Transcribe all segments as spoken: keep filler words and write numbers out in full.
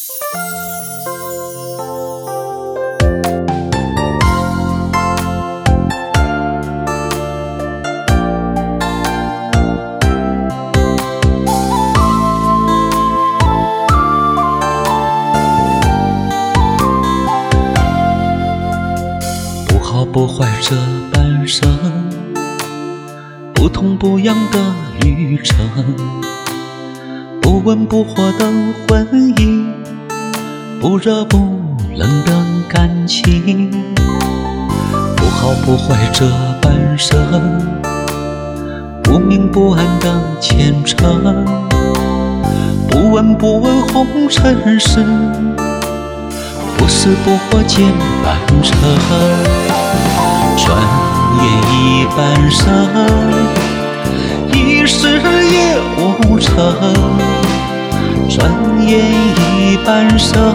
不好不坏这半生，不痛不痒的旅程，不温不火的婚姻，不热不冷的感情。不好不坏这半生，不明不暗的前程，不闻不问红尘事，不死不活见半生。转眼一半生，一世也无成。转眼一半生，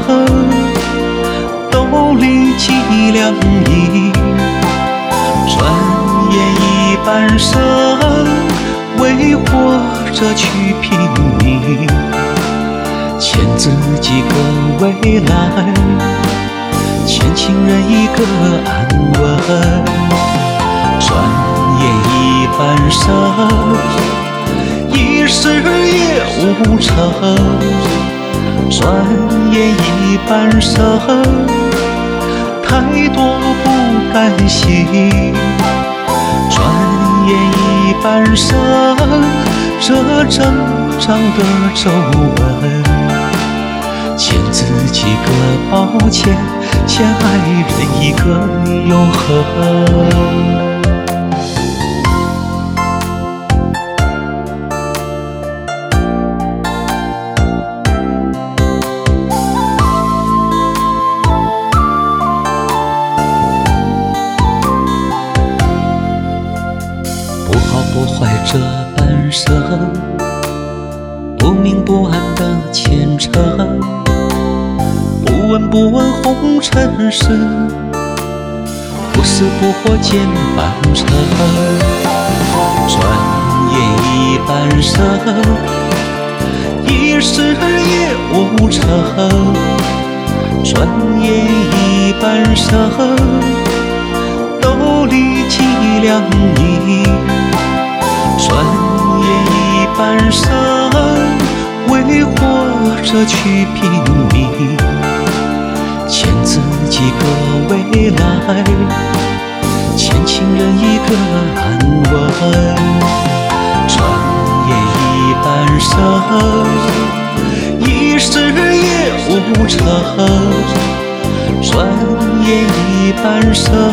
斗里几两银。转眼一半生，为活着去拼命，欠自己个未来，欠情人一个安稳。转眼一半生，一世也无成。转眼一半生，太多不甘心。转眼一半生，这整张的皱纹，欠自己个抱歉，欠爱人一个永恒。不好不坏这半生，不明不暗的前程，不闻不问红尘事，不死不活见半生。转眼一半生，一世也无成。转眼一半生，斗里几两银。转眼一半生，为活着去拼命，欠自己个未来，欠情人一个安稳。转眼一半生，一世也无成。转眼一半生，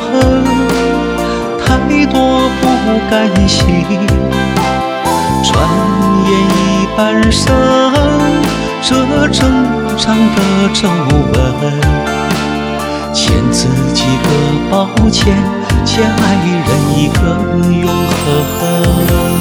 太多不甘心。转眼一半生，这整张的皱纹，欠自己个抱歉，欠爱人一个永恒。